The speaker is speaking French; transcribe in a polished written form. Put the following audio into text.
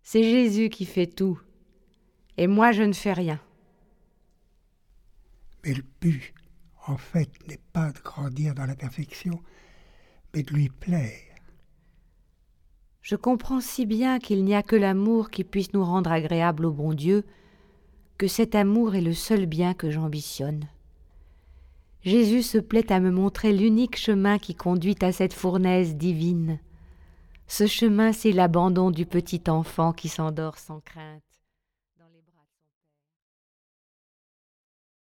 C'est Jésus qui fait tout, et moi je ne fais rien. Mais le but, en fait, n'est pas de grandir dans la perfection, mais de lui plaire. Je comprends si bien qu'il n'y a que l'amour qui puisse nous rendre agréables au bon Dieu, que cet amour est le seul bien que j'ambitionne. Jésus se plaît à me montrer l'unique chemin qui conduit à cette fournaise divine. Ce chemin, c'est l'abandon du petit enfant qui s'endort sans crainte.